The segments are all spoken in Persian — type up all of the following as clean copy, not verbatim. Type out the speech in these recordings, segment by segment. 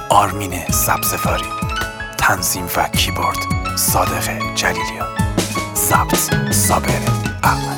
آرمین سبزفاری، تنظیم و کیبورد صادق جلیلیان، ضبط صابر احمد.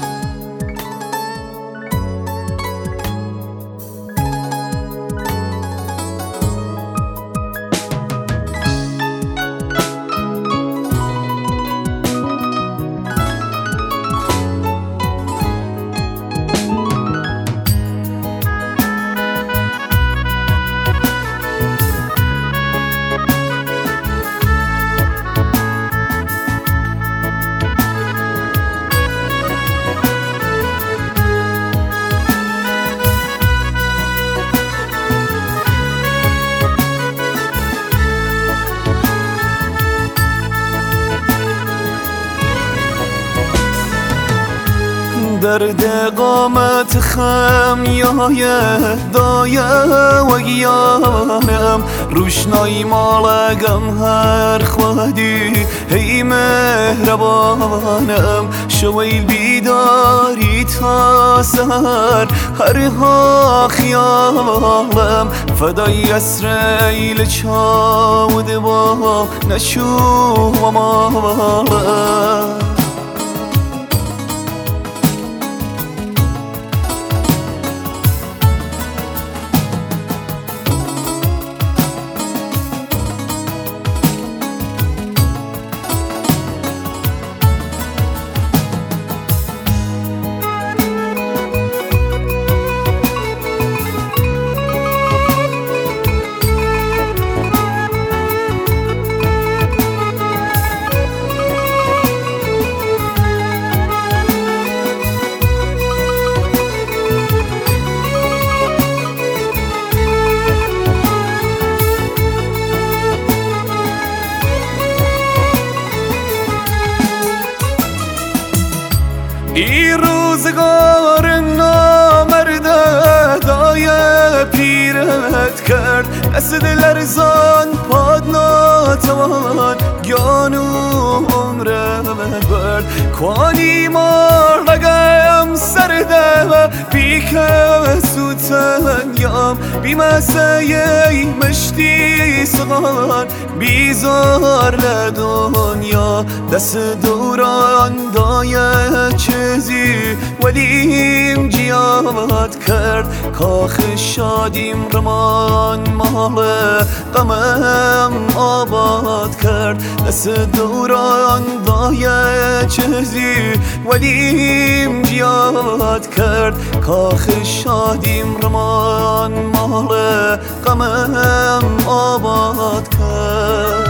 درد قامت خمیای دایه و گیانم روشنایی مالگم هر خودی هی مهربانم شویل بیداری تا سهر هرها خیالم فدای اسرائیل چاود با نشوم مالم ای روزگار نامرده دای پیرت کرد دست لرزان پاد ناتوان گیانو عمرت برد کوانی مارگم سرده و بیکه سوتنیم بیمسه مشتی سغان بیزار لدنیا دست دوران دای چیزی ولیم جیاد کرد کاخ شادیم رمان مال غمم آباد کرد دست دوران دای چیزی ولیم جیاد کرد کاخ شادیم رمان مال غمم آباد کرد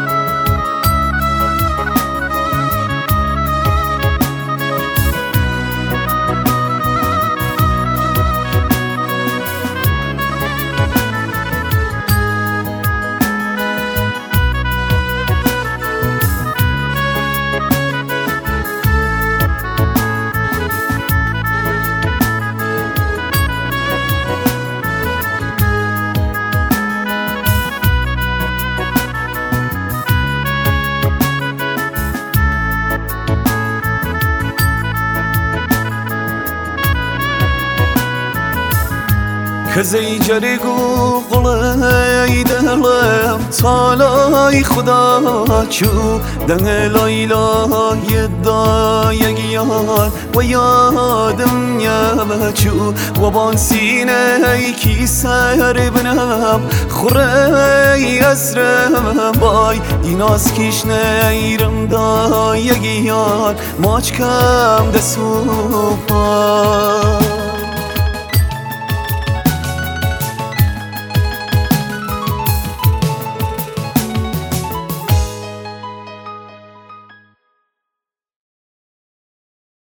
کزی جرگو قلای دلم تالای خدا چو دنگ لایلای دای گیان و یادم یمچو و بان سینه کی سر بنم خوری اسرم بای دیناس کیش نیرم دای گیان ماچ کم دسو پای